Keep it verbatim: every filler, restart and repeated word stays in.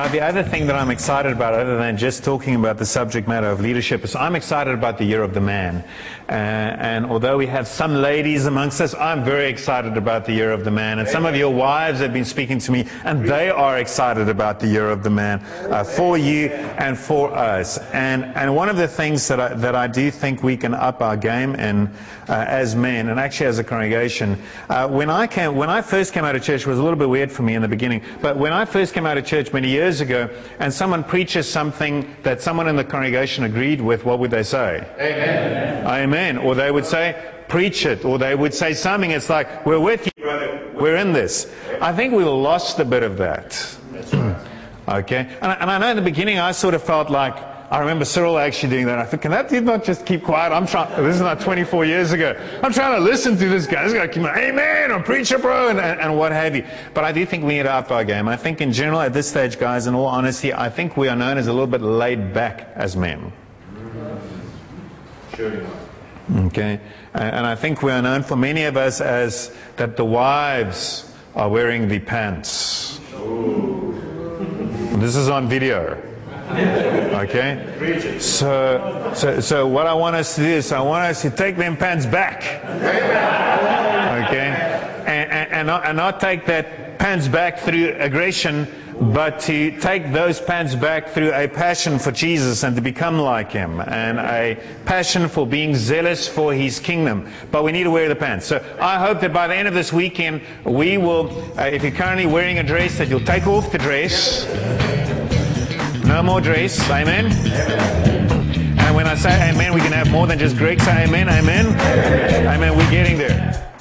Now, the other thing that I'm excited about, other than just talking about the subject matter of leadership, is I'm excited about the Year of the Man. Uh, and although we have some ladies amongst us, I'm very excited about the Year of the Man. And some of your wives have been speaking to me, and they are excited about the Year of the Man uh, for you and for us. And and one of the things that I, that I do think we can up our game in uh, as men, and actually as a congregation, uh, when I came, when I first came out of church, it was a little bit weird for me in the beginning. But when I first came out of church many years ago, and someone preaches something that someone in the congregation agreed with, what would they say? Amen. Amen. Or they would say, preach it. Or they would say something. It's like, we're with you, brother. We're in this. I think we lost a bit of that. That's right. Okay. And I, and I know in the beginning I sort of felt like, I remember Cyril actually doing that. I think, can that dude not just keep quiet? I'm trying, this is not twenty-four years ago. I'm trying to listen to this guy. This guy keep, amen, or preacher, bro, and, and, and what have you. But I do think we need to up our game. I think in general, at this stage, guys, in all honesty, I think we are known as a little bit laid back as men. Sure. Okay. And I think we are known for many of us as that the wives are wearing the pants. This is on video. Okay, so, so so what I want us to do is I want us to take them pants back, okay, and, and, and, not, and not take that pants back through aggression, but to take those pants back through a passion for Jesus and to become like Him, and a passion for being zealous for His kingdom. But we need to wear the pants. So I hope that by the end of this weekend, we will, uh, if you're currently wearing a dress, that you'll take off the dress. No more dress, amen? And when I say amen, we can have more than just Greg say amen, amen? Amen, we're getting there.